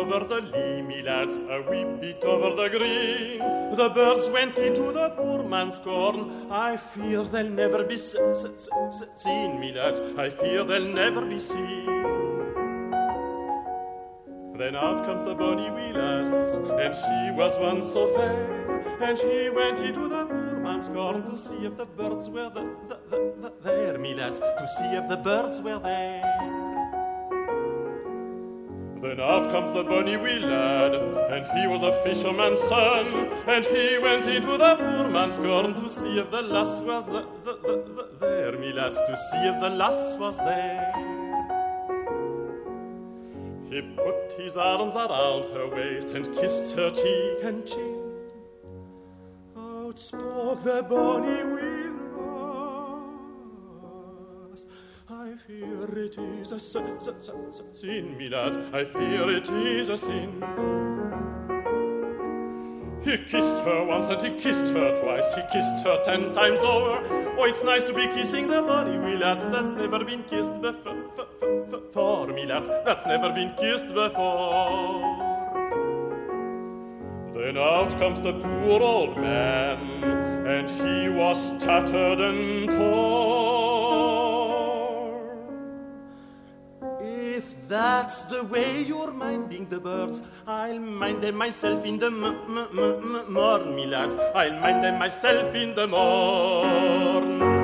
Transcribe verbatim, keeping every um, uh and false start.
over the lea, me lads, a wee bit over the green. The birds went into the poor man's corn. I fear they'll never be s- s- s- s- seen, me lads, I fear they'll never be seen. Then out comes the bonny wee lass, and she was once so fair, and she went into the poor man's garden to see if the birds were the, the, the, the, there, me lads, to see if the birds were there. Then out comes the bonny wee lad, and he was a fisherman's son, and he went into the poor man's garden to see if the lass was the, the, the, the, there, me lads, to see if the lass was there. He put his arms around her waist and kissed her cheek and chin. Out spoke the bonny wee lass, I fear it is a s- s- s- s- sin, me lads, I fear it is a sin. He kissed her once and he kissed her twice, he kissed her ten times over. Oh, it's nice to be kissing the bonny wee lass that's never been kissed before, for me lads, that's never been kissed before. Then out comes the poor old man, and he was tattered and torn. If that's the way you're minding the birds, I'll mind them myself in the m- m- m- m- morn, me lads, I'll mind them myself in the morn.